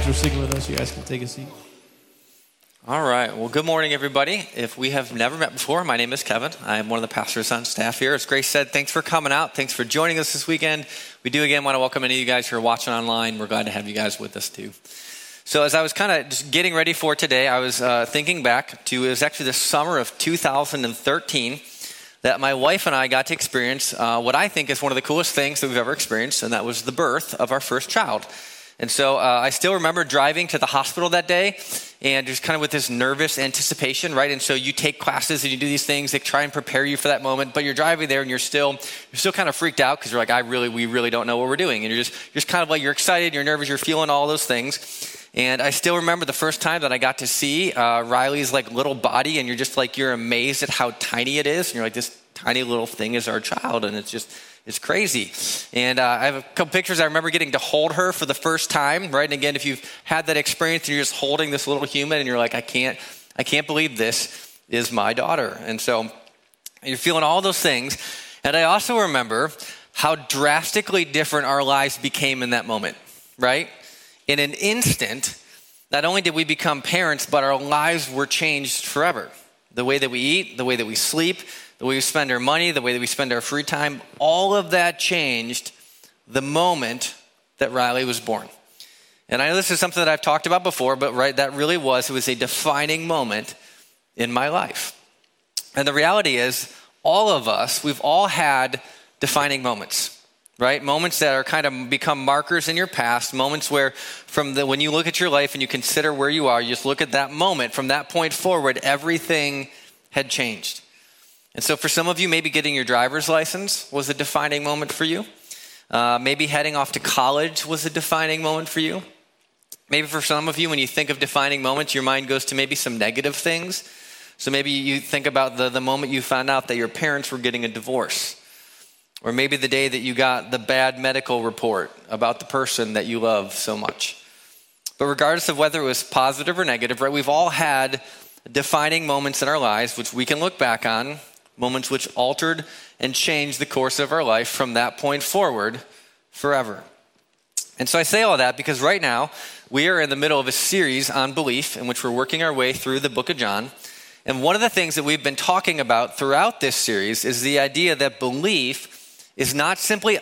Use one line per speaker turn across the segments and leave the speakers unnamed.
for singing with us. You guys can take a seat.
All right. Well, good morning, everybody. If we have never met before, my name is Kevin. I am one of the pastors on staff here. As Grace said, thanks for coming out. Thanks for joining us this weekend. We do, again, want to welcome any of you guys who are watching online. We're glad to have you guys with us, too. So as I was kind of just getting ready for today, I was thinking back to, it was actually the summer of 2013 that my wife and I got to experience what I think is one of the coolest things that we've ever experienced, and that was the birth of our first child. And so I still remember driving to the hospital that day and just kind of with this nervous anticipation, right? And so you take classes and you do these things that try and prepare you for that moment, but you're driving there and you're still kind of freaked out because you're like, we really don't know what we're doing. And you're just kind of like, you're excited, you're nervous, you're feeling all those things. And I still remember the first time that I got to see Riley's like little body, and you're amazed at how tiny it is. And you're like, this tiny little thing is our child, and it's crazy. And I have a couple pictures. I remember getting to hold her for the first time, right? And again, if you've had that experience and you're just holding this little human and you're like, I can't believe this is my daughter. And so you're feeling all those things. And I also remember how drastically different our lives became in that moment, right? In an instant, not only did we become parents, but our lives were changed forever. The way that we eat, the way that we sleep, the way we spend our money, the way that we spend our free time, all of that changed the moment that Riley was born. And I know this is something that I've talked about before, but right, it was a defining moment in my life. And the reality is, all of us, we've all had defining moments. Right? Moments that are kind of become markers in your past, moments where when you look at your life and you consider where you are, you just look at that moment, from that point forward, everything had changed. And so for some of you, maybe getting your driver's license was a defining moment for you. Maybe heading off to college was a defining moment for you. Maybe for some of you, when you think of defining moments, your mind goes to maybe some negative things. So maybe you think about the moment you found out that your parents were getting a divorce. Or maybe the day that you got the bad medical report about the person that you love so much. But regardless of whether it was positive or negative, right, we've all had defining moments in our lives which we can look back on, moments which altered and changed the course of our life from that point forward forever. And so I say all that because right now we are in the middle of a series on belief in which we're working our way through the book of John. And one of the things that we've been talking about throughout this series is the idea that belief is not simply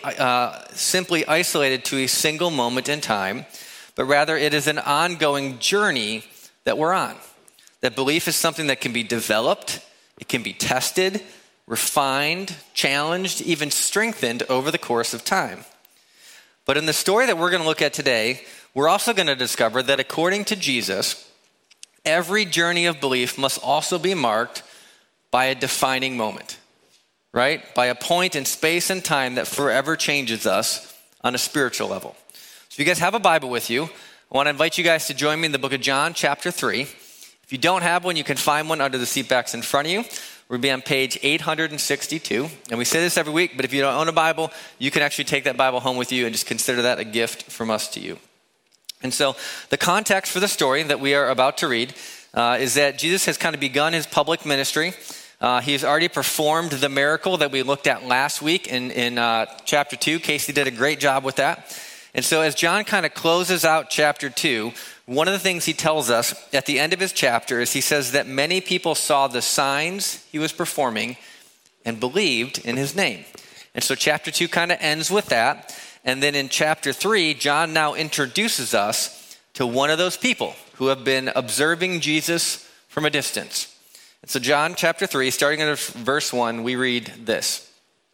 isolated to a single moment in time, but rather it is an ongoing journey that we're on. That belief is something that can be developed, it can be tested, refined, challenged, even strengthened over the course of time. But in the story that we're going to look at today, we're also going to discover that according to Jesus, every journey of belief must also be marked by a defining moment. Right? By a point in space and time that forever changes us on a spiritual level. So if you guys have a Bible with you, I want to invite you guys to join me in the book of John, chapter 3. If you don't have one, you can find one under the seat backs in front of you. We'll be on page 862. And we say this every week, but if you don't own a Bible, you can actually take that Bible home with you and just consider that a gift from us to you. And so the context for the story that we are about to read is that Jesus has kind of begun his public ministry. He has already performed the miracle that we looked at last week in chapter 2. Casey did a great job with that. And so as John kind of closes out chapter 2, one of the things he tells us at the end of his chapter is he says that many people saw the signs he was performing and believed in his name. And so chapter 2 kind of ends with that. And then in chapter 3, John now introduces us to one of those people who have been observing Jesus from a distance. So John chapter 3, starting at verse 1, we read this.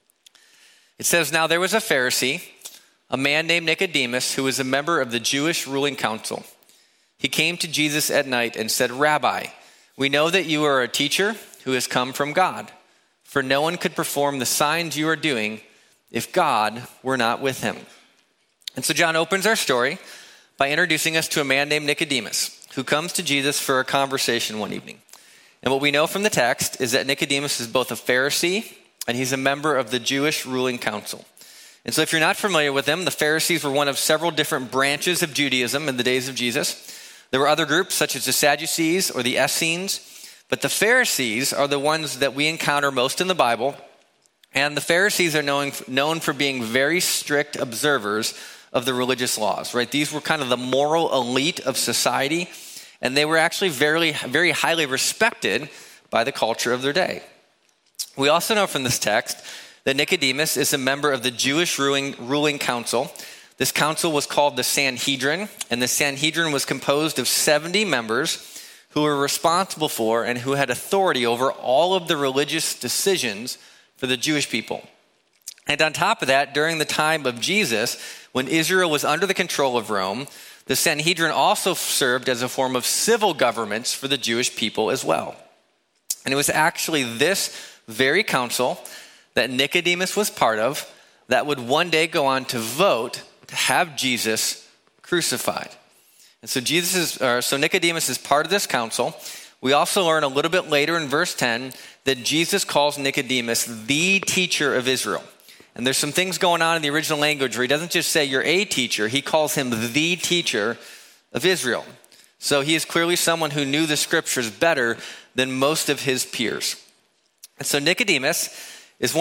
It says, "Now there was a Pharisee, a man named Nicodemus, who was a member of the Jewish ruling council. He came to Jesus at night and said, 'Rabbi, we know that you are a teacher who has come from God, for no one could perform the signs you are doing if God were not with him.'" And so John opens our story by introducing us to a man named Nicodemus, who comes to Jesus for a conversation one evening. And what we know from the text is that Nicodemus is both a Pharisee and he's a member of the Jewish ruling council. And so if you're not familiar with them, the Pharisees were one of several different branches of Judaism in the days of Jesus. There were other groups such as the Sadducees or the Essenes, but the Pharisees are the ones that we encounter most in the Bible. And the Pharisees are known for being very strict observers of the religious laws, right? These were kind of the moral elite of society, and they were actually very, very highly respected by the culture of their day. We also know from this text that Nicodemus is a member of the Jewish ruling council. This council was called the Sanhedrin, and the Sanhedrin was composed of 70 members who were responsible for and who had authority over all of the religious decisions for the Jewish people. And on top of that, during the time of Jesus, when Israel was under the control of Rome, the Sanhedrin also served as a form of civil governments for the Jewish people as well. And it was actually this very council that Nicodemus was part of that would one day go on to vote to have Jesus crucified. And so Nicodemus is part of this council. We also learn a little bit later in verse 10 that Jesus calls Nicodemus the teacher of Israel. And there's some things going on in the original language where he doesn't just say you're a teacher, he calls him the teacher of Israel. So he is clearly someone who knew the scriptures better than most of his peers. And so Nicodemus is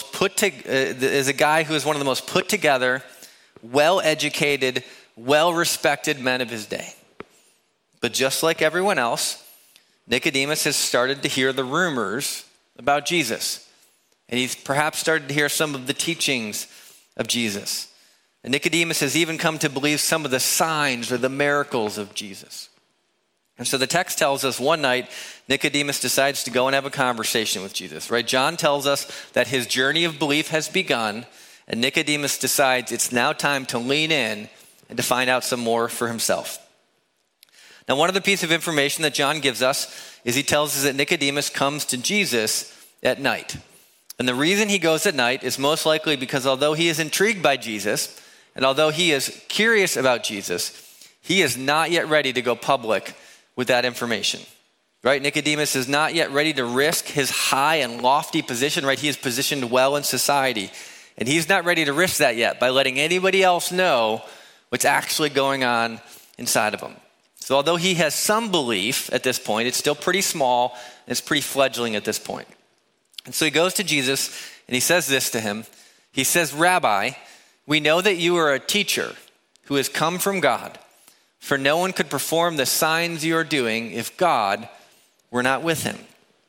a guy who is one of the most put together, well-educated, well-respected men of his day. But just like everyone else, Nicodemus has started to hear the rumors about Jesus. And he's perhaps started to hear some of the teachings of Jesus. And Nicodemus has even come to believe some of the signs or the miracles of Jesus. And so the text tells us one night, Nicodemus decides to go and have a conversation with Jesus, right? John tells us that his journey of belief has begun, and Nicodemus decides it's now time to lean in and to find out some more for himself. Now, one of the pieces of information that John gives us is he tells us that Nicodemus comes to Jesus at night. And the reason he goes at night is most likely because although he is intrigued by Jesus, and although he is curious about Jesus, he is not yet ready to go public with that information, right? Nicodemus is not yet ready to risk his high and lofty position, right? He is positioned well in society, and he's not ready to risk that yet by letting anybody else know what's actually going on inside of him. So although he has some belief at this point, it's still pretty small, and it's pretty fledgling at this point. And so he goes to Jesus, and he says this to him. He says, "Rabbi, we know that you are a teacher who has come from God, for no one could perform the signs you are doing if God were not with him."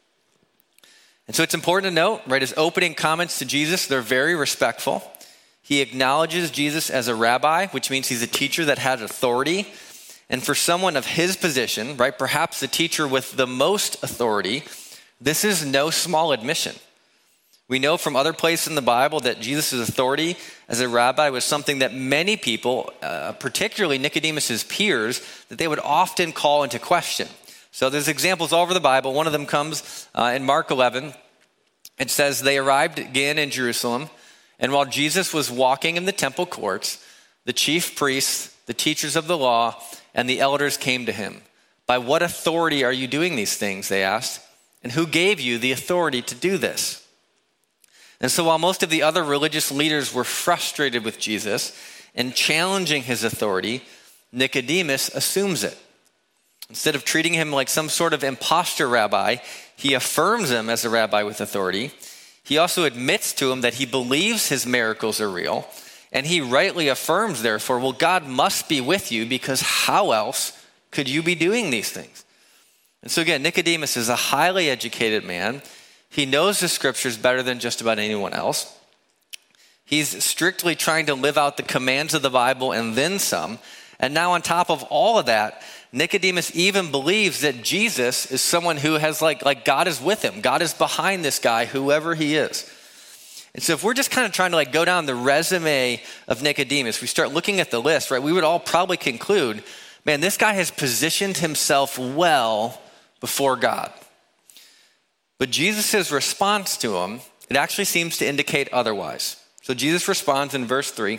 And so it's important to note, right, his opening comments to Jesus, they're very respectful. He acknowledges Jesus as a rabbi, which means he's a teacher that had authority. And for someone of his position, right, perhaps the teacher with the most authority, this is no small admission. We know from other places in the Bible that Jesus' authority as a rabbi was something that many people, particularly Nicodemus' peers, that they would often call into question. So there's examples all over the Bible. One of them comes in Mark 11. It says, "They arrived again in Jerusalem, and while Jesus was walking in the temple courts, the chief priests, the teachers of the law, and the elders came to him. 'By what authority are you doing these things?' they asked. 'And who gave you the authority to do this?' And so while most of the other religious leaders were frustrated with Jesus and challenging his authority, Nicodemus assumes it. Instead of treating him like some sort of imposter rabbi, he affirms him as a rabbi with authority. He also admits to him that he believes his miracles are real, and he rightly affirms, therefore, well, God must be with you because how else could you be doing these things? And so again, Nicodemus is a highly educated man. He knows the scriptures better than just about anyone else. He's strictly trying to live out the commands of the Bible and then some. And now on top of all of that, Nicodemus even believes that Jesus is someone who has like God is with him. God is behind this guy, whoever he is. And so if we're just kind of trying to go down the resume of Nicodemus, we start looking at the list, right? We would all probably conclude, man, this guy has positioned himself well before God. But Jesus' response to him, it actually seems to indicate otherwise. So Jesus responds in verse 3.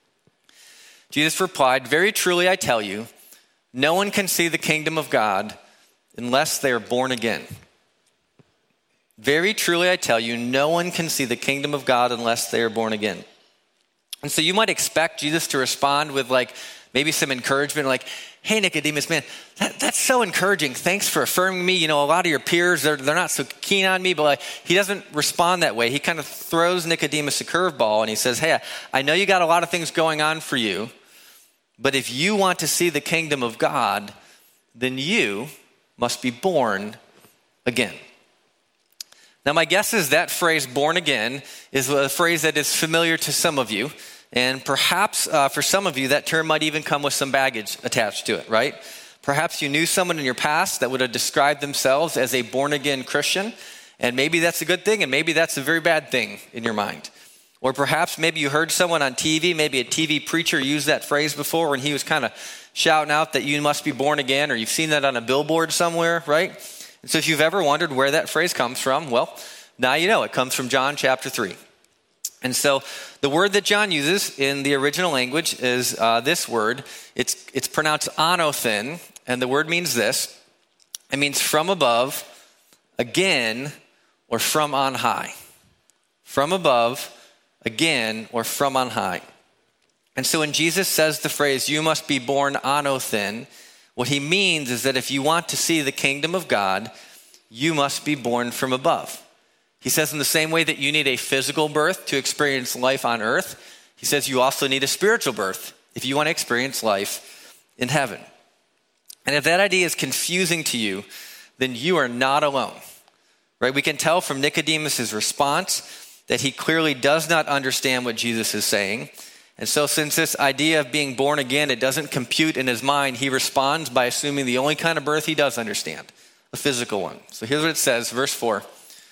Jesus replied, "Very truly I tell you, no one can see the kingdom of God unless they are born again." Very truly I tell you, no one can see the kingdom of God unless they are born again. And so you might expect Jesus to respond with maybe some encouragement like, hey, Nicodemus, man, that's so encouraging. Thanks for affirming me. A lot of your peers, they're not so keen on me, but he doesn't respond that way. He kind of throws Nicodemus a curveball and he says, hey, I know you got a lot of things going on for you, but if you want to see the kingdom of God, then you must be born again. Now, my guess is that phrase, born again, is a phrase that is familiar to some of you. And perhaps for some of you, that term might even come with some baggage attached to it, right? Perhaps you knew someone in your past that would have described themselves as a born-again Christian, and maybe that's a good thing, and maybe that's a very bad thing in your mind. Or perhaps maybe you heard someone on TV, maybe a TV preacher use that phrase before, and he was kind of shouting out that you must be born again, or you've seen that on a billboard somewhere, right? And so if you've ever wondered where that phrase comes from, well, now you know. It comes from John chapter 3. And so the word that John uses in the original language is this word. It's pronounced anothen, and the word means this. It means from above, again, or from on high. From above, again, or from on high. And so when Jesus says the phrase, you must be born anothen, what he means is that if you want to see the kingdom of God, you must be born from above. He says in the same way that you need a physical birth to experience life on earth, he says you also need a spiritual birth if you want to experience life in heaven. And if that idea is confusing to you, then you are not alone, right? We can tell from Nicodemus' response that he clearly does not understand what Jesus is saying. And so since this idea of being born again, it doesn't compute in his mind, he responds by assuming the only kind of birth he does understand, a physical one. So here's what it says, verse 4.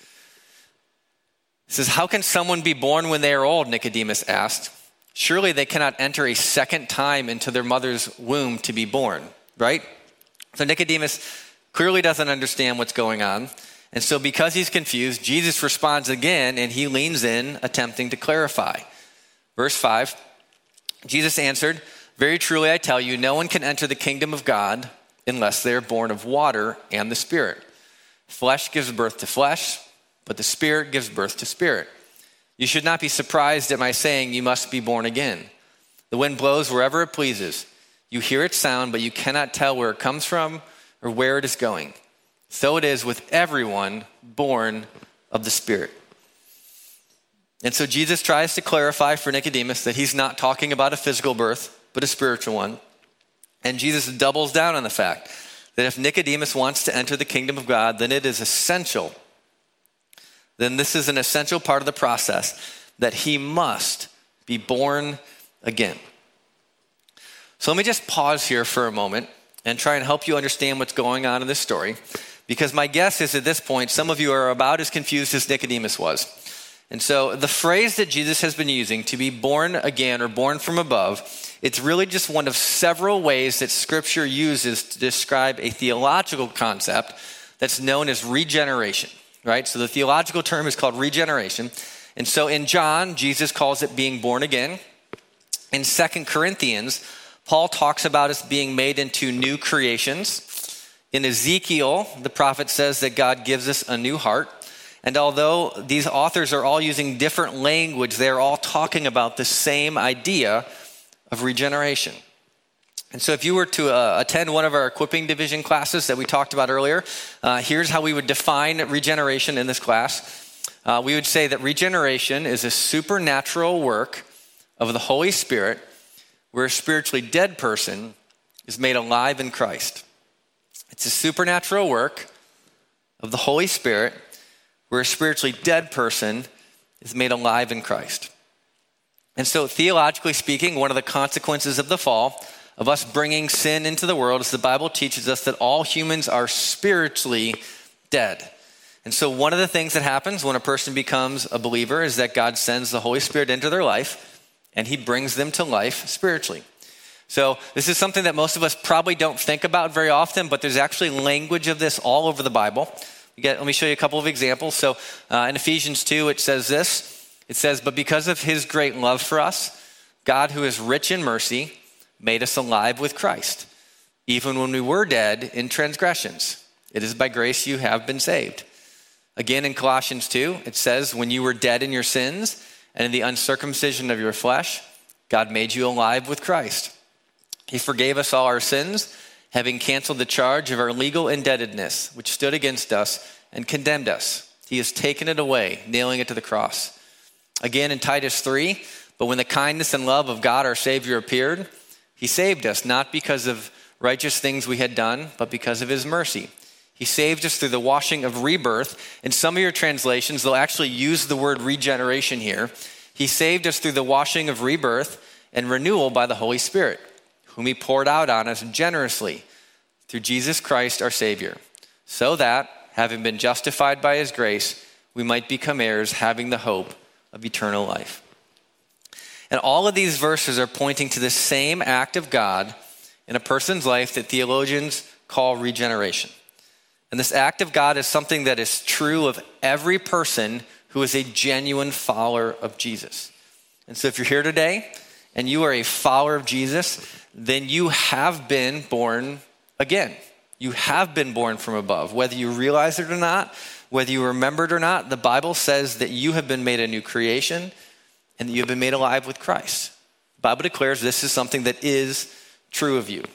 It says, how can someone be born when they are old? Nicodemus asked. Surely they cannot enter a second time into their mother's womb to be born, right? So Nicodemus clearly doesn't understand what's going on. And so because he's confused, Jesus responds again and he leans in, attempting to clarify. Verse 5, Jesus answered, very truly I tell you, no one can enter the kingdom of God unless they are born of water and the Spirit. Flesh gives birth to flesh, but the Spirit gives birth to spirit. You should not be surprised at my saying you must be born again. The wind blows wherever it pleases. You hear its sound, but you cannot tell where it comes from or where it is going. So it is with everyone born of the Spirit. And so Jesus tries to clarify for Nicodemus that he's not talking about a physical birth, but a spiritual one. And Jesus doubles down on the fact that if Nicodemus wants to enter the kingdom of God, then it is essential. Then this is an essential part of the process that he must be born again. So let me just pause here for a moment and try and help you understand what's going on in this story. Because my guess is at this point, some of you are about as confused as Nicodemus was. And so the phrase that Jesus has been using, to be born again or born from above, it's really just one of several ways that Scripture uses to describe a theological concept that's known as regeneration. Right? So the theological term is called regeneration. And so in John, Jesus calls it being born again. In 2 Corinthians, Paul talks about us being made into new creations. In Ezekiel, the prophet says that God gives us a new heart. And although these authors are all using different language, they're all talking about the same idea of regeneration. And so if you were to attend one of our equipping division classes that we talked about earlier, here's how we would define regeneration in this class. We would say that regeneration is a supernatural work of the Holy Spirit where a spiritually dead person is made alive in Christ. It's a supernatural work of the Holy Spirit where a spiritually dead person is made alive in Christ. And so theologically speaking, one of the consequences of the fall, of us bringing sin into the world, is the Bible teaches us that all humans are spiritually dead. And so one of the things that happens when a person becomes a believer is that God sends the Holy Spirit into their life and he brings them to life spiritually. So this is something that most of us probably don't think about very often, but there's actually language of this all over the Bible. Let me show you a couple of examples. So in Ephesians 2, it says this. It says, but because of his great love for us, God, who is rich in mercy, made us alive with Christ, even when we were dead in transgressions. It is by grace you have been saved. Again, in Colossians 2, it says, when you were dead in your sins and in the uncircumcision of your flesh, God made you alive with Christ. He forgave us all our sins, having canceled the charge of our legal indebtedness, which stood against us and condemned us. He has taken it away, nailing it to the cross. Again in Titus 3, but when the kindness and love of God our Savior appeared, he saved us, not because of righteous things we had done, but because of his mercy. He saved us through the washing of rebirth. In some of your translations, they'll actually use the word regeneration here. He saved us through the washing of rebirth and renewal by the Holy Spirit, whom he poured out on us generously through Jesus Christ our Savior, so that, having been justified by his grace, we might become heirs, having the hope of eternal life. And all of these verses are pointing to the same act of God in a person's life that theologians call regeneration. And this act of God is something that is true of every person who is a genuine follower of Jesus. And so if you're here today and you are a follower of Jesus, then you have been born again. You have been born from above. Whether you realize it or not, whether you remember it or not, the Bible says that you have been made a new creation and that you have been made alive with Christ. The Bible declares this is something that is true of you.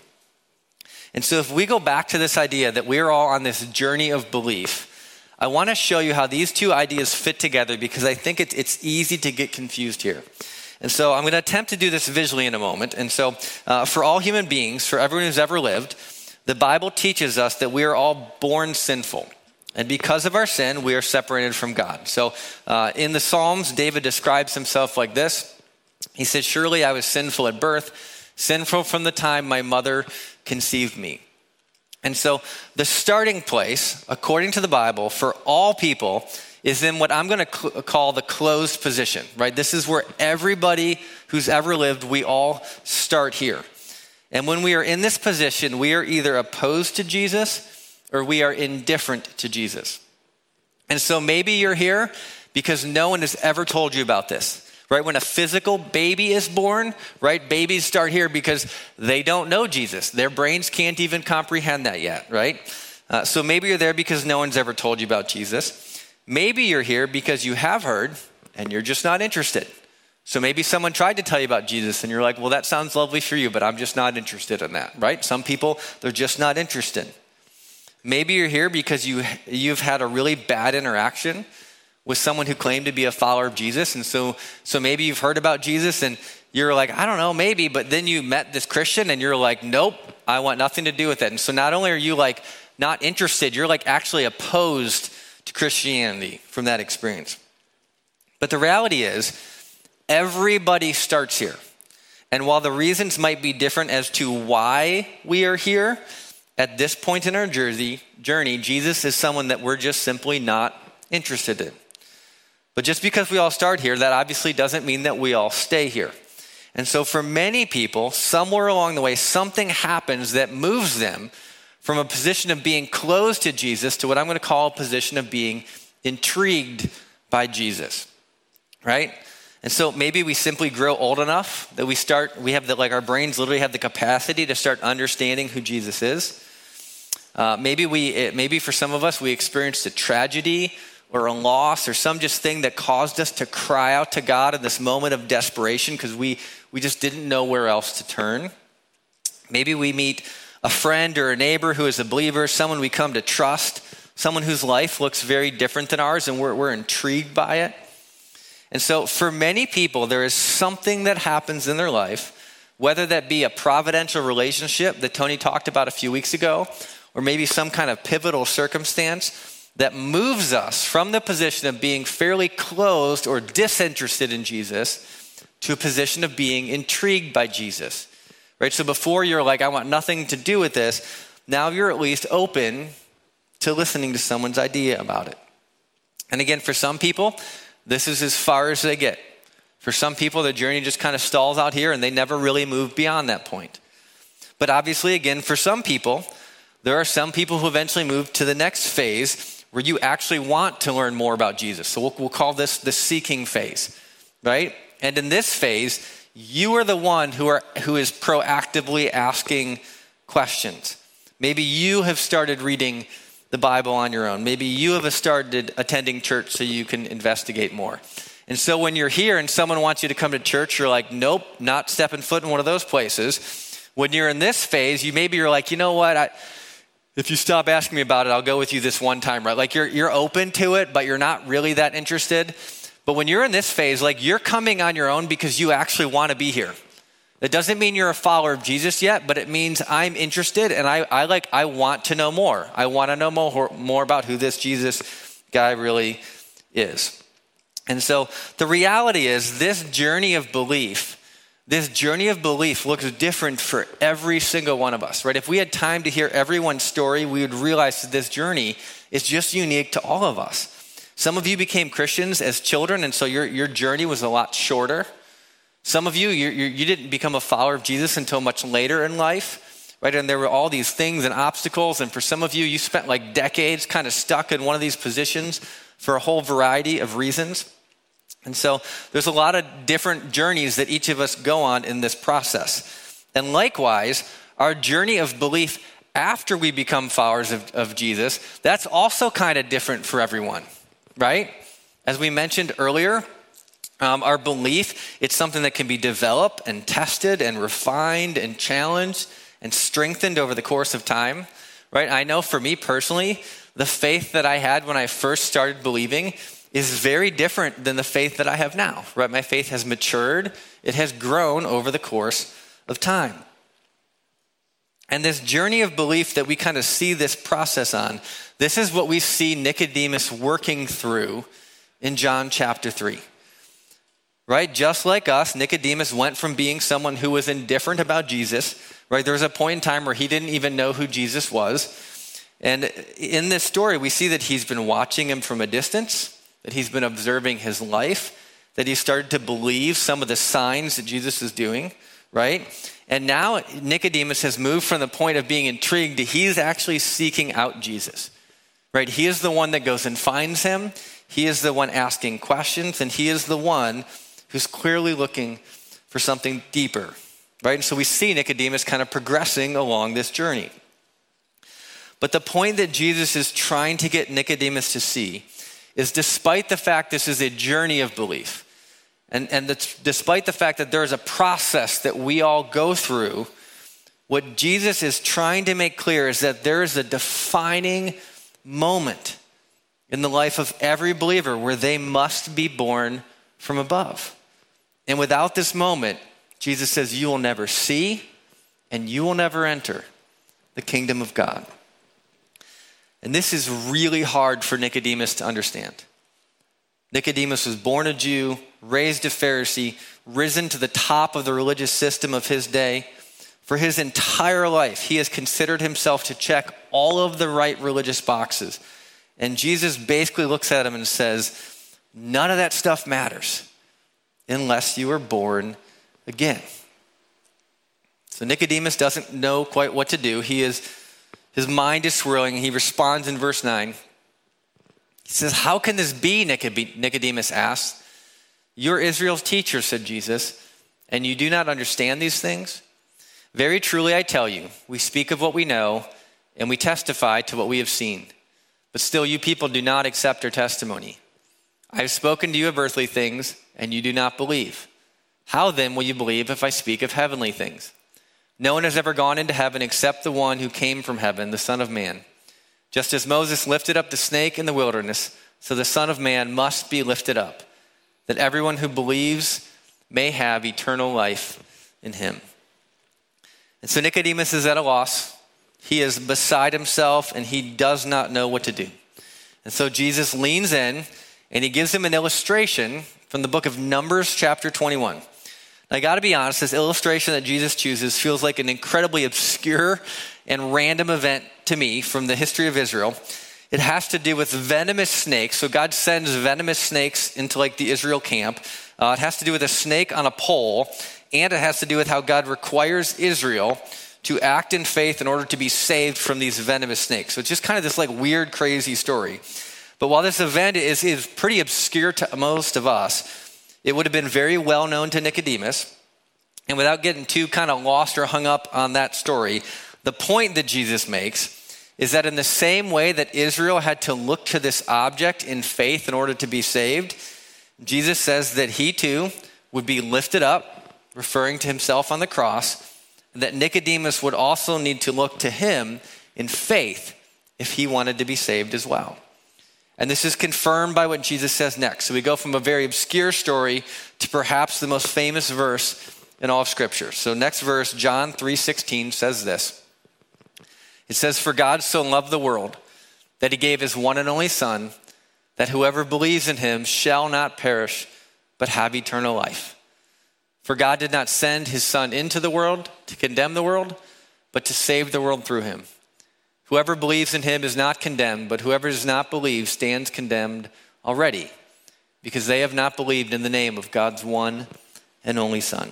And so if we go back to this idea that we're all on this journey of belief, I want to show you how these two ideas fit together because I think it's easy to get confused here. And so I'm going to attempt to do this visually in a moment. And so for all human beings, for everyone who's ever lived, the Bible teaches us that we are all born sinful. And because of our sin, we are separated from God. So in the Psalms, David describes himself like this. He said, "Surely I was sinful at birth, sinful from the time my mother conceived me." And so the starting place, according to the Bible, for all people is in what I'm going to call the closed position, right? This is where everybody who's ever lived, we all start here. And when we are in this position, we are either opposed to Jesus or we are indifferent to Jesus. And so maybe you're here because no one has ever told you about this. Right, when a physical baby is born, right, babies start here because they don't know Jesus. Their brains can't even comprehend that yet, right? So maybe you're there because no one's ever told you about Jesus. Maybe you're here because you have heard and you're just not interested. So maybe someone tried to tell you about Jesus and you're like, well, that sounds lovely for you, but I'm just not interested in that, right? Some people, they're just not interested. Maybe you're here because you've had a really bad interaction with someone who claimed to be a follower of Jesus. And so maybe you've heard about Jesus and you're like, I don't know, maybe, but then you met this Christian and you're like, nope, I want nothing to do with it. And so not only are you like not interested, you're like actually opposed to Christianity from that experience. But the reality is, everybody starts here. And while the reasons might be different as to why we are here, at this point in our journey, Jesus is someone that we're just simply not interested in. But just because we all start here, that obviously doesn't mean that we all stay here. And so for many people, somewhere along the way, something happens that moves them from a position of being closed to Jesus to what I'm going to call a position of being intrigued by Jesus, right? And so maybe we simply grow old enough that our brains literally have the capacity to start understanding who Jesus is. Maybe for some of us, we experienced a tragedy or a loss or some just thing that caused us to cry out to God in this moment of desperation because we just didn't know where else to turn. Maybe we meet a friend or a neighbor who is a believer, someone we come to trust, someone whose life looks very different than ours and we're intrigued by it. And so for many people, there is something that happens in their life, whether that be a providential relationship that Tony talked about a few weeks ago, or maybe some kind of pivotal circumstance that moves us from the position of being fairly closed or disinterested in Jesus to a position of being intrigued by Jesus, right? So before you're like, I want nothing to do with this, now you're at least open to listening to someone's idea about it. And again, for some people, this is as far as they get. For some people, the journey just kind of stalls out here and they never really move beyond that point. But obviously, again, for some people, there are some people who eventually move to the next phase where you actually want to learn more about Jesus. So we'll call this the seeking phase, right? And in this phase, you are the one who is proactively asking questions. Maybe you have started reading the Bible on your own. Maybe you have started attending church so you can investigate more. And so when you're here and someone wants you to come to church, you're like, nope, not stepping foot in one of those places. When you're in this phase, you're like, you know what? If you stop asking me about it, I'll go with you this one time, right? Like you're open to it, but you're not really that interested. But when you're in this phase, like you're coming on your own because you actually want to be here. That doesn't mean you're a follower of Jesus yet, but it means I'm interested and I want to know more. I want to know more about who this Jesus guy really is. And so the reality is this journey of belief looks different for every single one of us, right? If we had time to hear everyone's story, we would realize that this journey is just unique to all of us. Some of you became Christians as children, and so your journey was a lot shorter. Some of you didn't become a follower of Jesus until much later in life, right? And there were all these things and obstacles, and for some of you, you spent like decades kind of stuck in one of these positions for a whole variety of reasons. And so there's a lot of different journeys that each of us go on in this process. And likewise, our journey of belief after we become followers of Jesus, that's also kind of different for everyone, right? As we mentioned earlier, our belief, it's something that can be developed and tested and refined and challenged and strengthened over the course of time, right? I know for me personally, the faith that I had when I first started believing is very different than the faith that I have now, right? My faith has matured. It has grown over the course of time. And this journey of belief that we kind of see this process on, this is what we see Nicodemus working through in John chapter 3. Right? Just like us, Nicodemus went from being someone who was indifferent about Jesus, right? There was a point in time where he didn't even know who Jesus was. And in this story, we see that he's been watching him from a distance, that he's been observing his life, that he started to believe some of the signs that Jesus is doing, right? And now Nicodemus has moved from the point of being intrigued to he's actually seeking out Jesus, right? He is the one that goes and finds him. He is the one asking questions, and he is the one who's clearly looking for something deeper, right? And so we see Nicodemus kind of progressing along this journey. But the point that Jesus is trying to get Nicodemus to see is despite the fact this is a journey of belief, and despite the fact that there is a process that we all go through, what Jesus is trying to make clear is that there is a defining moment in the life of every believer where they must be born from above. And without this moment, Jesus says, you will never see and you will never enter the kingdom of God. And this is really hard for Nicodemus to understand. Nicodemus was born a Jew, raised a Pharisee, risen to the top of the religious system of his day. For his entire life, he has considered himself to check all of the right religious boxes. And Jesus basically looks at him and says, none of that stuff matters unless you are born again. So Nicodemus doesn't know quite what to do. His mind is swirling. He responds in verse 9. He says, how can this be, Nicodemus asked. You're Israel's teacher, said Jesus, and you do not understand these things? Very truly, I tell you, we speak of what we know, and we testify to what we have seen. But still, you people do not accept our testimony. I have spoken to you of earthly things, and you do not believe. How then will you believe if I speak of heavenly things? No one has ever gone into heaven except the one who came from heaven, the Son of Man. Just as Moses lifted up the snake in the wilderness, so the Son of Man must be lifted up, that everyone who believes may have eternal life in him. And so Nicodemus is at a loss. He is beside himself, and he does not know what to do. And so Jesus leans in, and he gives him an illustration from the book of Numbers, chapter 21. Now, I got to be honest, this illustration that Jesus chooses feels like an incredibly obscure and random event to me from the history of Israel. It has to do with venomous snakes. So God sends venomous snakes into like the Israel camp. It has to do with a snake on a pole, and it has to do with how God requires Israel to act in faith in order to be saved from these venomous snakes. So it's just kind of this like weird, crazy story. But while this event is pretty obscure to most of us, it would have been very well known to Nicodemus. And without getting too kind of lost or hung up on that story, the point that Jesus makes is that in the same way that Israel had to look to this object in faith in order to be saved, Jesus says that he too would be lifted up, referring to himself on the cross, that Nicodemus would also need to look to him in faith if he wanted to be saved as well. And this is confirmed by what Jesus says next. So we go from a very obscure story to perhaps the most famous verse in all of Scripture. So next verse, John 3:16 says this. It says, "For God so loved the world that he gave his one and only Son, that whoever believes in him shall not perish, but have eternal life. For God did not send his Son into the world to condemn the world, but to save the world through him. Whoever believes in him is not condemned, but whoever does not believe stands condemned already, because they have not believed in the name of God's one and only Son."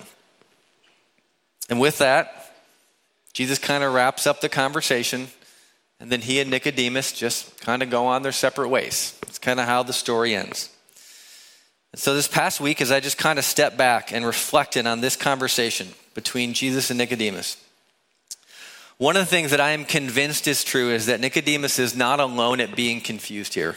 And with that, Jesus kind of wraps up the conversation, and then he and Nicodemus just kind of go on their separate ways. It's kind of how the story ends. And so this past week, as I just kind of stepped back and reflected on this conversation between Jesus and Nicodemus, one of the things that I am convinced is true is that Nicodemus is not alone at being confused here.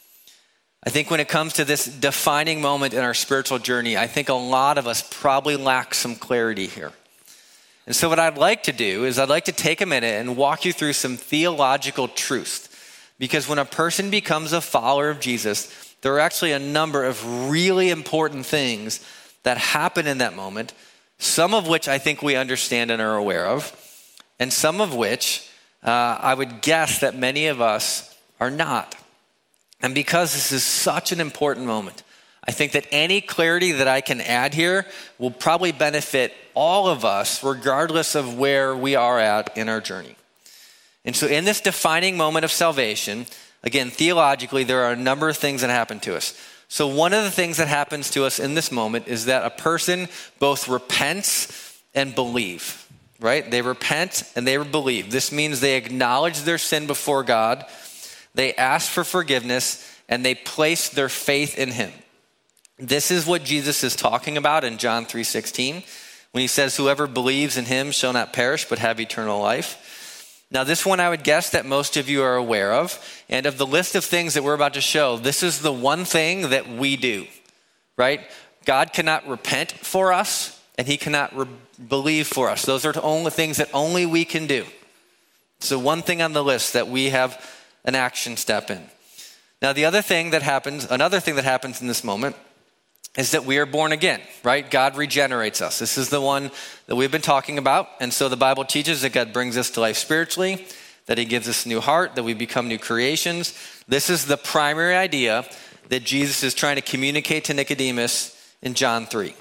I think when it comes to this defining moment in our spiritual journey, I think a lot of us probably lack some clarity here. And so what I'd like to do is I'd like to take a minute and walk you through some theological truths. Because when a person becomes a follower of Jesus, there are actually a number of really important things that happen in that moment, some of which I think we understand and are aware of, and some of which I would guess that many of us are not. And because this is such an important moment, I think that any clarity that I can add here will probably benefit all of us, regardless of where we are at in our journey. And so in this defining moment of salvation, again, theologically, there are a number of things that happen to us. So one of the things that happens to us in this moment is that a person both repents and believes. Right? They repent and they believe. This means they acknowledge their sin before God, they ask for forgiveness, and they place their faith in him. This is what Jesus is talking about in John 3:16, when he says, "Whoever believes in him shall not perish, but have eternal life." Now, this one I would guess that most of you are aware of. And of the list of things that we're about to show, this is the one thing that we do, right? God cannot repent for us, and he cannot believe for us. Those are the only things that only we can do. So one thing on the list that we have an action step in. Now, another thing that happens in this moment is that we are born again, right? God regenerates us. This is the one that we've been talking about. And so the Bible teaches that God brings us to life spiritually, that he gives us a new heart, that we become new creations. This is the primary idea that Jesus is trying to communicate to Nicodemus in John 3.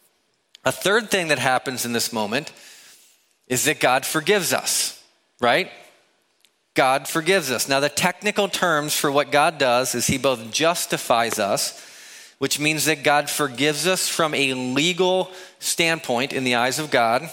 A third thing that happens in this moment is that God forgives us, right? God forgives us. Now, the technical terms for what God does is he both justifies us, which means that God forgives us from a legal standpoint in the eyes of God,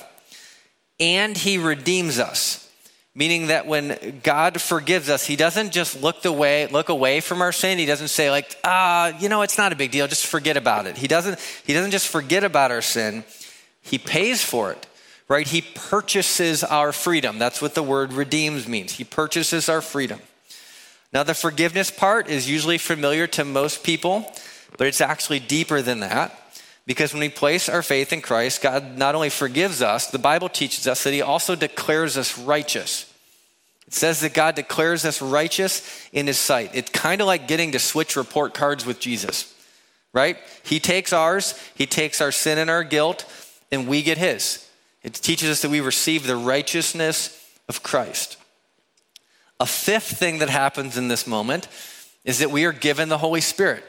and he redeems us, meaning that when God forgives us, he doesn't just look away from our sin. He doesn't say like, it's not a big deal, just forget about it. He doesn't just forget about our sin. He pays for it, right? He purchases our freedom. That's what the word redeems means. He purchases our freedom. Now, the forgiveness part is usually familiar to most people, but it's actually deeper than that. Because when we place our faith in Christ, God not only forgives us, the Bible teaches us that he also declares us righteous. It says that God declares us righteous in his sight. It's kind of like getting to switch report cards with Jesus, right? He takes ours, he takes our sin and our guilt, and we get his. It teaches us that we receive the righteousness of Christ. A fifth thing that happens in this moment is that we are given the Holy Spirit.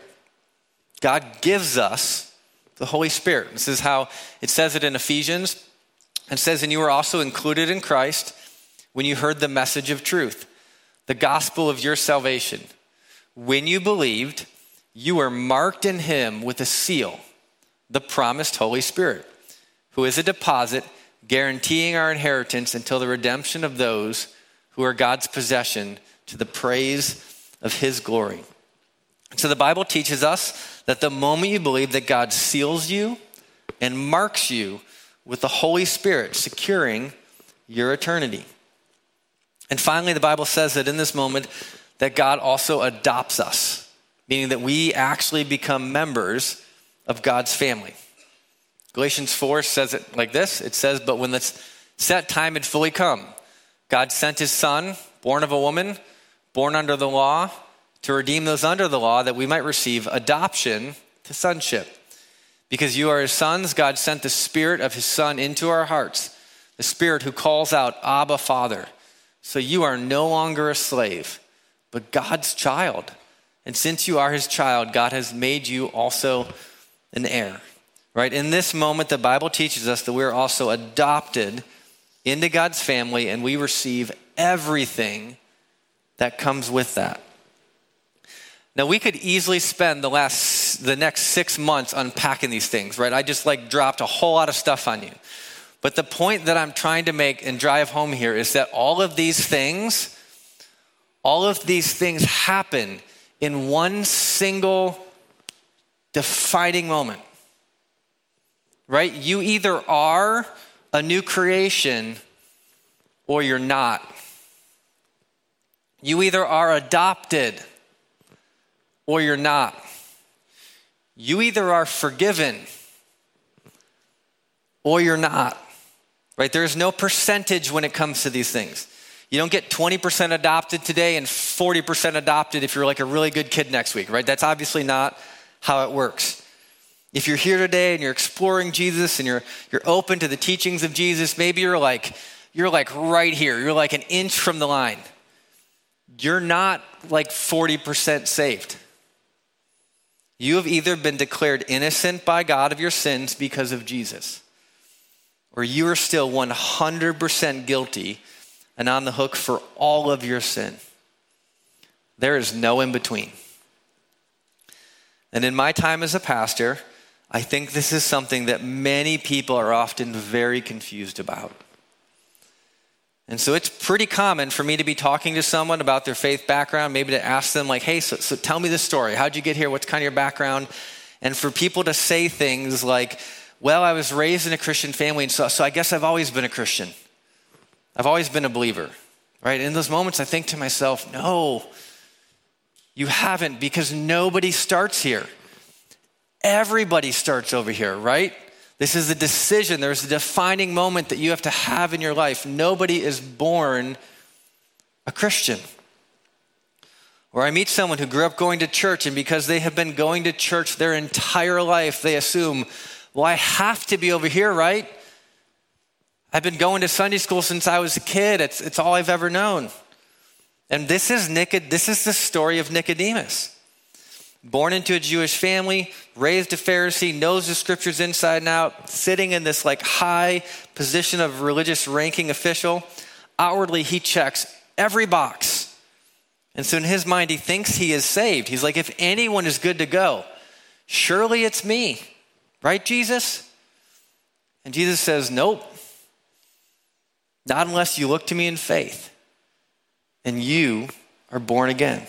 God gives us the Holy Spirit. This is how it says it in Ephesians. It says, "And you were also included in Christ when you heard the message of truth, the gospel of your salvation. When you believed, you were marked in him with a seal, the promised Holy Spirit, who is a deposit guaranteeing our inheritance until the redemption of those who are God's possession to the praise of his glory." So the Bible teaches us that the moment you believe, that God seals you and marks you with the Holy Spirit, securing your eternity. And finally, the Bible says that in this moment, that God also adopts us, meaning that we actually become members of God's family. Galatians 4 says it like this. It says, "But when Set time had fully come. God sent his son, born of a woman, born under the law, to redeem those under the law that we might receive adoption to sonship. Because you are his sons, God sent the Spirit of his Son into our hearts, the Spirit who calls out, Abba, Father. So you are no longer a slave, but God's child. And since you are his child, God has made you also an heir. Right? In this moment, the Bible teaches us that we are also adopted into God's family, and we receive everything that comes with that. Now, we could easily spend the next 6 months unpacking these things, right? I just dropped a whole lot of stuff on you. But the point that I'm trying to make and drive home here is that all of these things happen in one single defining moment, right? You either are a new creation or you're not. You either are adopted or you're not. You either are forgiven or you're not, right? There's no percentage when it comes to these things. You don't get 20% adopted today and 40% adopted if you're a really good kid next week, right? That's obviously not how it works. If you're here today and you're exploring Jesus and you're open to the teachings of Jesus, maybe you're right here. You're an inch from the line. You're not 40% saved. You have either been declared innocent by God of your sins because of Jesus, or you are still 100% guilty and on the hook for all of your sin. There is no in between. And in my time as a pastor, I think this is something that many people are often very confused about. And so it's pretty common for me to be talking to someone about their faith background, maybe to ask them hey, so tell me the story. How'd you get here? What's kind of your background? And for people to say things like, well, I was raised in a Christian family, and so I guess I've always been a Christian. I've always been a believer, right? In those moments, I think to myself, no, you haven't, because nobody starts here. Everybody starts over here, right? This is a decision. There's a defining moment that you have to have in your life. Nobody is born a Christian. Or I meet someone who grew up going to church, and because they have been going to church their entire life, they assume, well, I have to be over here, right? I've been going to Sunday school since I was a kid. It's all I've ever known. And this is the story of Nicodemus. Born into a Jewish family, raised a Pharisee, knows the scriptures inside and out, sitting in this high position of religious ranking official. Outwardly, he checks every box. And so in his mind, he thinks he is saved. He's like, if anyone is good to go, surely it's me. Right, Jesus? And Jesus says, nope. Not unless you look to me in faith and you are born again.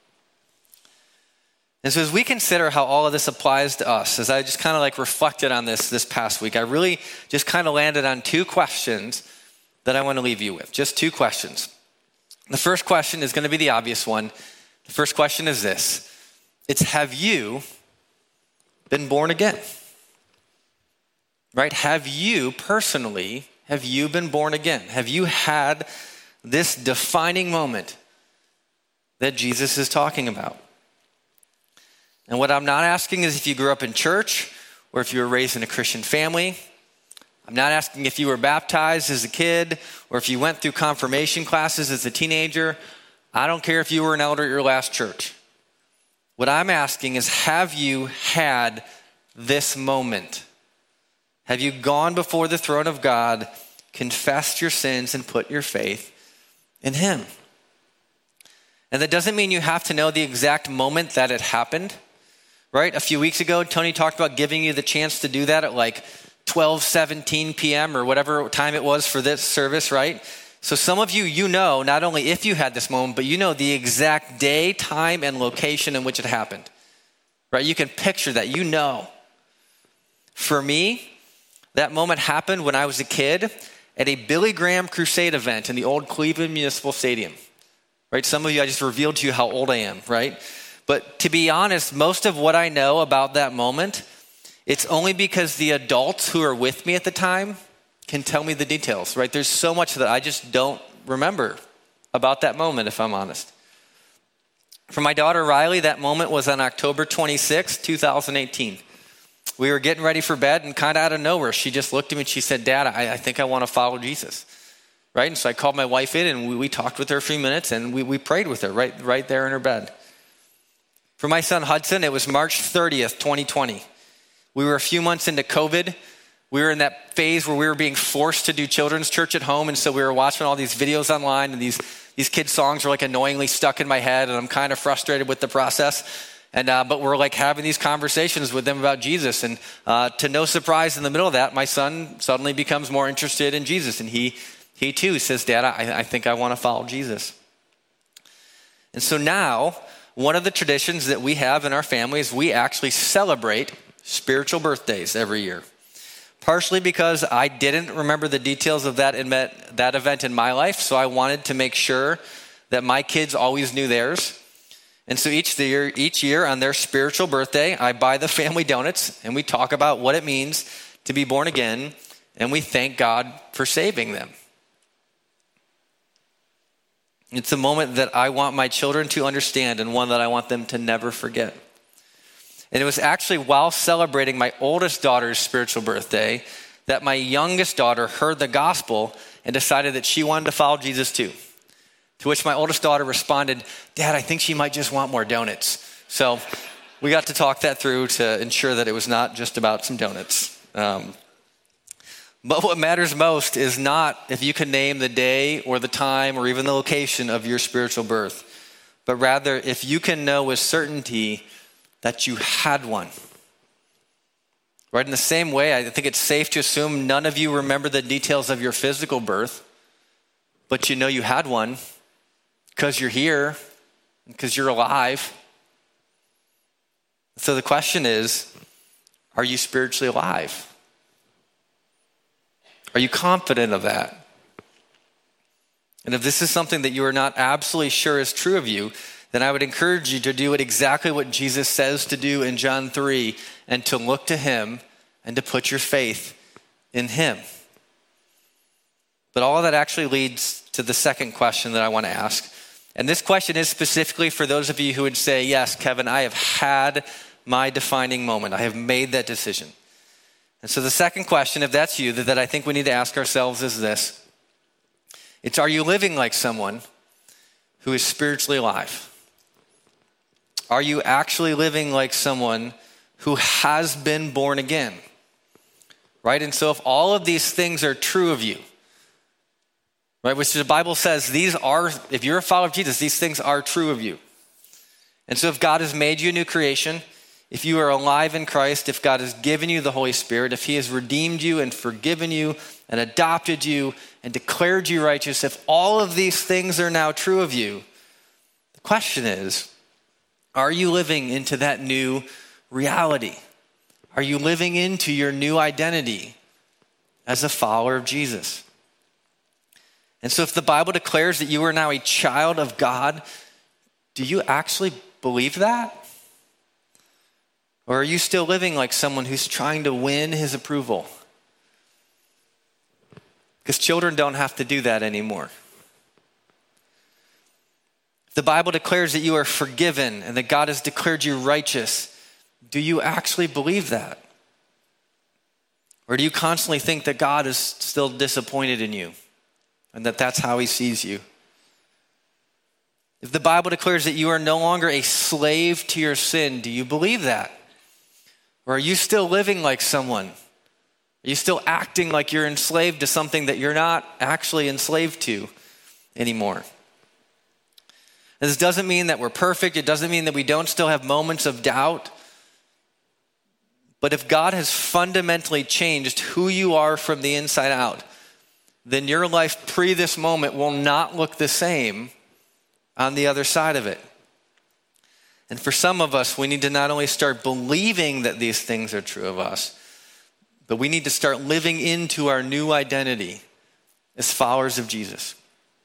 And so as we consider how all of this applies to us, as I just kind of reflected on this past week, I really just kind of landed on two questions that I want to leave you with. Just two questions. The first question is going to be the obvious one. The first question is this. It's, have you been born again? Right? Have you personally, have you been born again? Have you had this defining moment that Jesus is talking about? And what I'm not asking is if you grew up in church or if you were raised in a Christian family. I'm not asking if you were baptized as a kid or if you went through confirmation classes as a teenager. I don't care if you were an elder at your last church. What I'm asking is, have you had this moment? Have you gone before the throne of God, confessed your sins, and put your faith in him? And that doesn't mean you have to know the exact moment that it happened. Right? A few weeks ago, Tony talked about giving you the chance to do that at 12:17 p.m. or whatever time it was for this service, right? So some of you know not only if you had this moment, but you know the exact day, time, and location in which it happened, right? You can picture that, you know. For me, that moment happened when I was a kid at a Billy Graham Crusade event in the old Cleveland Municipal Stadium, right? Some of you, I just revealed to you how old I am, right? But to be honest, most of what I know about that moment, it's only because the adults who were with me at the time can tell me the details, right? There's so much that I just don't remember about that moment, if I'm honest. For my daughter Riley, that moment was on October 26, 2018. We were getting ready for bed, and kind of out of nowhere, she just looked at me and she said, "Dad, I think I want to follow Jesus." Right? And so I called my wife in, and we talked with her a few minutes, and we prayed with her right there in her bed. For my son Hudson, it was March 30th, 2020. We were a few months into COVID. We were in that phase where we were being forced to do children's church at home, and so we were watching all these videos online, and these kids' songs were like annoyingly stuck in my head, and I'm kind of frustrated with the process. But we're like having these conversations with them about Jesus, and to no surprise, in the middle of that, my son suddenly becomes more interested in Jesus, and he too says, "Dad, I think I want to follow Jesus." And so now, one of the traditions that we have in our family is we actually celebrate spiritual birthdays every year. Partially because I didn't remember the details of that event in my life, so I wanted to make sure that my kids always knew theirs. And so each year on their spiritual birthday, I buy the family donuts, and we talk about what it means to be born again, and we thank God for saving them. It's a moment that I want my children to understand, and one that I want them to never forget. And it was actually while celebrating my oldest daughter's spiritual birthday that my youngest daughter heard the gospel and decided that she wanted to follow Jesus too. To which my oldest daughter responded, "Dad, I think she might just want more donuts." So we got to talk that through to ensure that it was not just about some donuts. But what matters most is not if you can name the day or the time or even the location of your spiritual birth, but rather if you can know with certainty that you had one. Right? In the same way, I think it's safe to assume none of you remember the details of your physical birth, but you know you had one because you're here, because you're alive. So the question is, are you spiritually alive? Are you confident of that? And if this is something that you are not absolutely sure is true of you, then I would encourage you to do exactly what Jesus says to do in John 3, and to look to him and to put your faith in him. But all of that actually leads to the second question that I want to ask. And this question is specifically for those of you who would say, "Yes, Kevin, I have had my defining moment. I have made that decision." And so the second question, if that's you, that I think we need to ask ourselves is this. It's, are you living like someone who is spiritually alive? Are you actually living like someone who has been born again? Right? And so if all of these things are true of you, right, which the Bible says if you're a follower of Jesus, these things are true of you. And so if God has made you a new creation, if you are alive in Christ, if God has given you the Holy Spirit, if he has redeemed you and forgiven you and adopted you and declared you righteous, if all of these things are now true of you, the question is, are you living into that new reality? Are you living into your new identity as a follower of Jesus? And so if the Bible declares that you are now a child of God, do you actually believe that? Or are you still living like someone who's trying to win his approval? Because children don't have to do that anymore. The Bible declares that you are forgiven and that God has declared you righteous. Do you actually believe that? Or do you constantly think that God is still disappointed in you and that that's how he sees you? If the Bible declares that you are no longer a slave to your sin, do you believe that? Or are you still living like someone? Are you still acting like you're enslaved to something that you're not actually enslaved to anymore? This doesn't mean that we're perfect. It doesn't mean that we don't still have moments of doubt. But if God has fundamentally changed who you are from the inside out, then your life pre this moment will not look the same on the other side of it. And for some of us, we need to not only start believing that these things are true of us, but we need to start living into our new identity as followers of Jesus.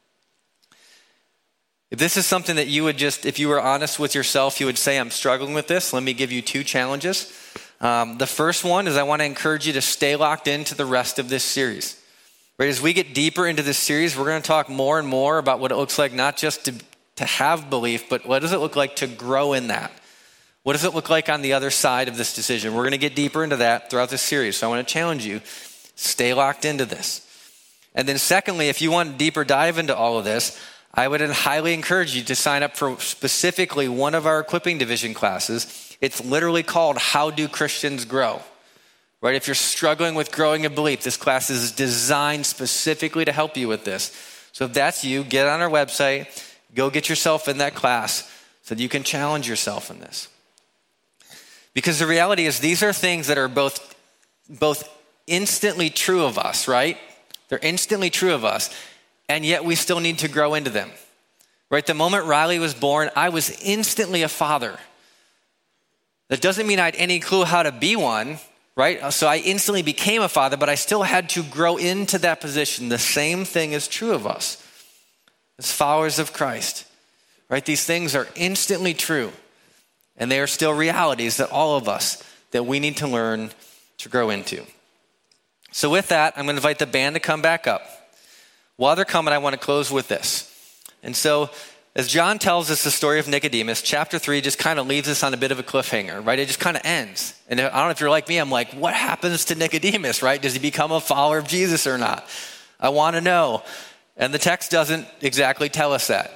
If this is something that you would if you were honest with yourself, you would say, "I'm struggling with this," let me give you two challenges. The first one is I want to encourage you to stay locked into the rest of this series. Right, as we get deeper into this series, we're going to talk more and more about what it looks like not just to have belief, but what does it look like to grow in that? What does it look like on the other side of this decision? We're going to get deeper into that throughout this series. So I want to challenge you, stay locked into this. And then secondly, if you want a deeper dive into all of this, I would highly encourage you to sign up for specifically one of our equipping division classes. It's literally called How Do Christians Grow? Right? If you're struggling with growing a belief, this class is designed specifically to help you with this. So if that's you, get on our website, go get yourself in that class so that you can challenge yourself in this. Because the reality is these are things that are both instantly true of us, right? They're instantly true of us, and yet we still need to grow into them. Right? The moment Riley was born, I was instantly a father. That doesn't mean I had any clue how to be one, right? So I instantly became a father, but I still had to grow into that position. The same thing is true of us as followers of Christ, right? These things are instantly true, and they are still realities that all of us, that we need to learn to grow into. So with that, I'm going to invite the band to come back up. While they're coming, I want to close with this. And so as John tells us the story of Nicodemus, chapter 3 just kind of leaves us on a bit of a cliffhanger, right? It just kind of ends. And I don't know if you're like me, I'm like, what happens to Nicodemus, right? Does he become a follower of Jesus or not? I want to know. And the text doesn't exactly tell us that.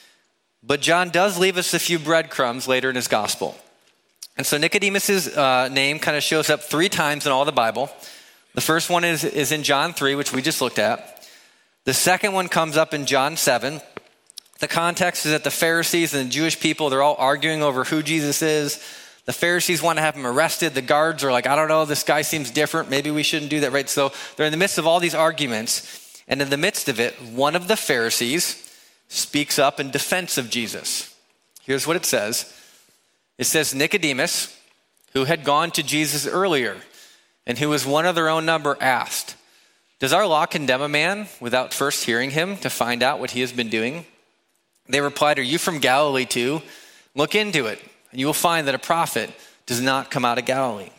But John does leave us a few breadcrumbs later in his gospel. And so Nicodemus's name kind of shows up 3 times in all the Bible. The first one is in John 3, which we just looked at. The second one comes up in John 7. The context is that the Pharisees and the Jewish people, they're all arguing over who Jesus is. The Pharisees want to have him arrested. The guards are like, I don't know, this guy seems different. Maybe we shouldn't do that, right? So they're in the midst of all these arguments. And in the midst of it, one of the Pharisees speaks up in defense of Jesus. Here's what it says. It says, Nicodemus, who had gone to Jesus earlier and who was one of their own number, asked, does our law condemn a man without first hearing him to find out what he has been doing? They replied, are you from Galilee too? Look into it, and you will find that a prophet does not come out of Galilee.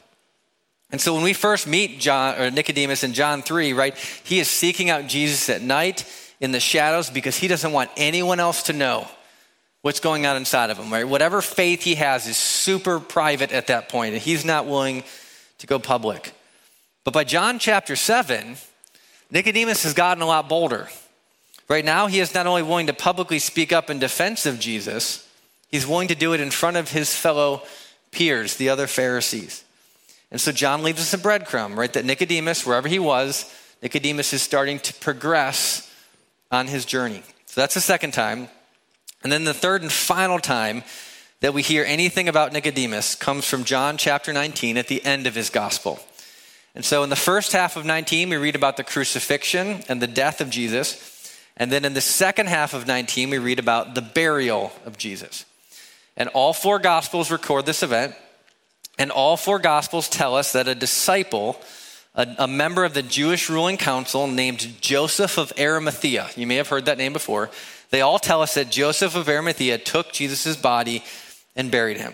And so when we first meet Nicodemus in John 3, right, he is seeking out Jesus at night in the shadows because he doesn't want anyone else to know what's going on inside of him, right? Whatever faith he has is super private at that point, and he's not willing to go public. But by John chapter 7, Nicodemus has gotten a lot bolder. Right now, he is not only willing to publicly speak up in defense of Jesus, he's willing to do it in front of his fellow peers, the other Pharisees. And so John leaves us a breadcrumb, right? That Nicodemus, wherever he was, Nicodemus is starting to progress on his journey. So that's the second time. And then the third and final time that we hear anything about Nicodemus comes from John chapter 19 at the end of his gospel. And so in the first half of 19, we read about the crucifixion and the death of Jesus. And then in the second half of 19, we read about the burial of Jesus. And all 4 Gospels record this event. And all 4 Gospels tell us that a disciple, a member of the Jewish ruling council named Joseph of Arimathea, you may have heard that name before, they all tell us that Joseph of Arimathea took Jesus' body and buried him.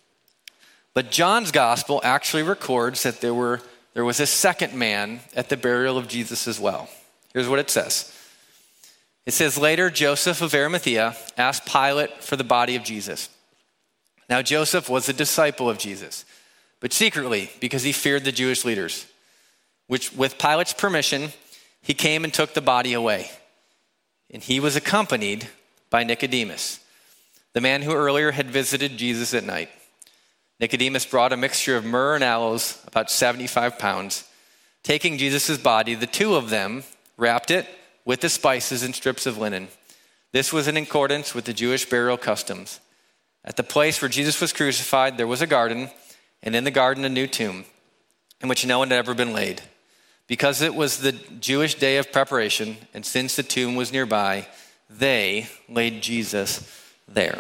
But John's Gospel actually records that there was a second man at the burial of Jesus as well. Here's what it says. It says, later, Joseph of Arimathea asked Pilate for the body of Jesus. Now, Joseph was a disciple of Jesus, but secretly because he feared the Jewish leaders, which with Pilate's permission, he came and took the body away. And he was accompanied by Nicodemus, the man who earlier had visited Jesus at night. Nicodemus brought a mixture of myrrh and aloes, about 75 pounds. Taking Jesus' body, the 2 of them wrapped it with the spices and strips of linen. This was in accordance with the Jewish burial customs. At the place where Jesus was crucified, there was a garden, and in the garden a new tomb, in which no one had ever been laid. Because it was the Jewish day of preparation, and since the tomb was nearby, they laid Jesus there.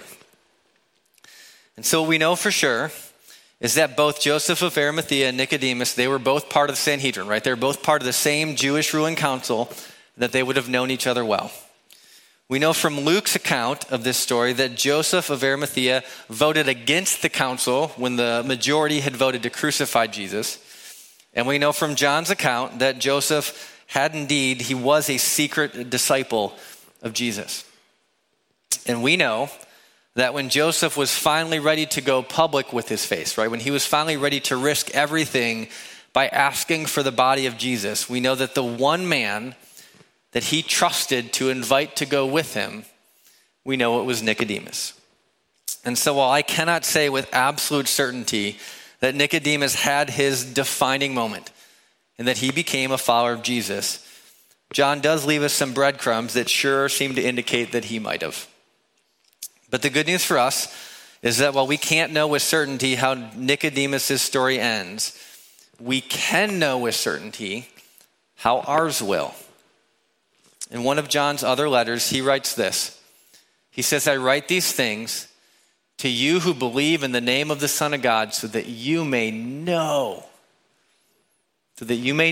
And so what we know for sure is that both Joseph of Arimathea and Nicodemus, they were both part of the Sanhedrin, right? They were both part of the same Jewish ruling council, that they would have known each other well. We know from Luke's account of this story that Joseph of Arimathea voted against the council when the majority had voted to crucify Jesus. And we know from John's account that Joseph had indeed, he was a secret disciple of Jesus. And we know that when Joseph was finally ready to go public with his faith, right? When he was finally ready to risk everything by asking for the body of Jesus, we know that the one man that he trusted to invite to go with him, we know it was Nicodemus. And so while I cannot say with absolute certainty that Nicodemus had his defining moment and that he became a follower of Jesus, John does leave us some breadcrumbs that sure seem to indicate that he might have. But the good news for us is that while we can't know with certainty how Nicodemus' story ends, we can know with certainty how ours will. In one of John's other letters, he writes this. He says, I write these things to you who believe in the name of the Son of God so that you may know that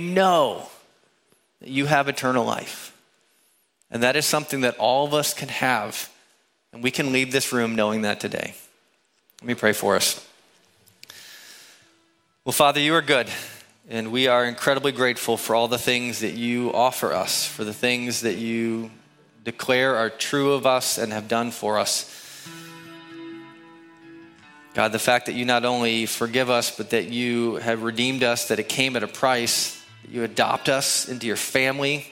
you have eternal life. And that is something that all of us can have. And we can leave this room knowing that today. Let me pray for us. Well, Father, you are good. And we are incredibly grateful for all the things that you offer us, for the things that you declare are true of us and have done for us. God, the fact that you not only forgive us, but that you have redeemed us, that it came at a price, that you adopt us into your family.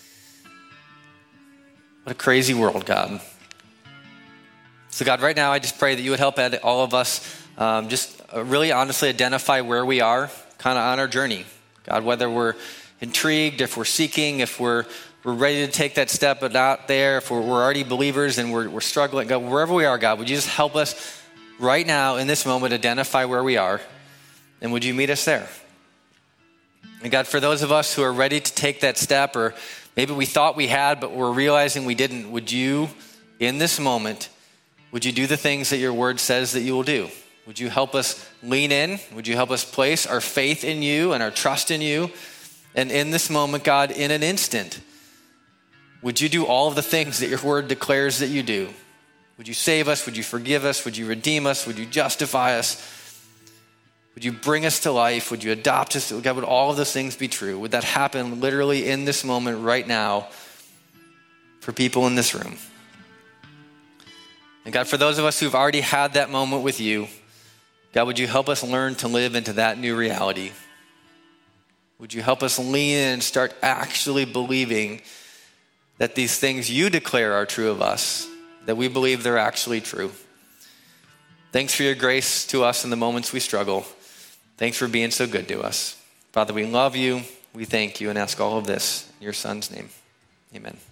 What a crazy world, God. So God, right now, I just pray that you would help all of us just really honestly identify where we are kind of on our journey. God, whether we're intrigued, if we're seeking, if we're ready to take that step but not there, if we're already believers and we're struggling, God, wherever we are, God, would you just help us right now in this moment identify where we are, and would you meet us there? And God, for those of us who are ready to take that step, or maybe we thought we had but we're realizing we didn't, would you, in this moment, would you do the things that your word says that you will do? Would you help us lean in? Would you help us place our faith in you and our trust in you? And in this moment, God, in an instant, would you do all of the things that your word declares that you do? Would you save us? Would you forgive us? Would you redeem us? Would you justify us? Would you bring us to life? Would you adopt us? God, would all of those things be true? Would that happen literally in this moment right now for people in this room? And God, for those of us who've already had that moment with you, God, would you help us learn to live into that new reality? Would you help us lean in and start actually believing that these things you declare are true of us, that we believe they're actually true? Thanks for your grace to us in the moments we struggle. Thanks for being so good to us. Father, we love you. We thank you and ask all of this in your Son's name. Amen.